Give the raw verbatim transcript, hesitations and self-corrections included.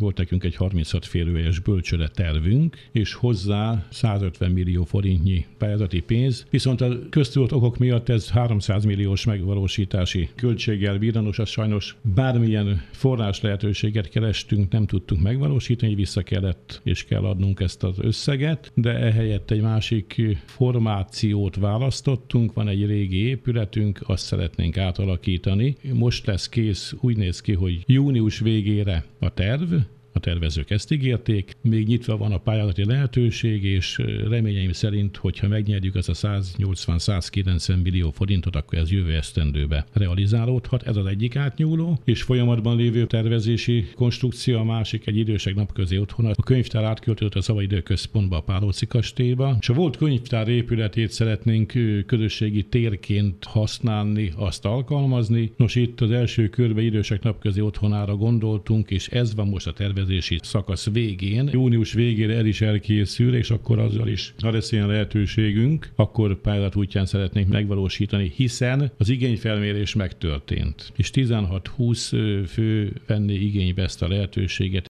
volt nekünk egy harminchat férőhelyes bölcsőde tervünk, és hozzá százötven millió forintnyi pályázati pénz, viszont a köztudott okok miatt ez háromszáz milliós megvalósítási költséggel bíranos, az sajnos bármilyen forrás lehetőséget kerestünk, nem tudtunk megvalósítani, vissza kellett és kell adnunk ezt az összeget, de ehelyett egy másik formációt választottunk, van egy régi épületünk, azt szeretnénk átalakítani. Most lesz kész, úgy néz ki, hogy június végére a terv, a tervezők ezt ígérték, még nyitva van a pályázati lehetőség, és reményeim szerint, hogyha megnyerjük az a száznyolcvan-százkilencven millió forintot, akkor ez jövő esztendőbe realizálódhat. Ez az egyik átnyúló, és folyamatban lévő tervezési konstrukció, a másik egy idősek napközi otthona. A könyvtár átköltött a Szabadidőközpontba, a Pálóci kastélyba, és a volt könyvtár épületét szeretnénk közösségi térként használni, azt alkalmazni. Nos, itt az első körben idősek napközi otthonára gondoltunk, és ez van most a tervezési szakasz végén. Június végére el is elkészül, és akkor azzal is, ha lesz ilyen lehetőségünk, akkor pályázat útján szeretnénk megvalósítani, hiszen az igényfelmérés megtörtént. És tizenhat-húsz fő venné igénybe ezt a lehetőséget,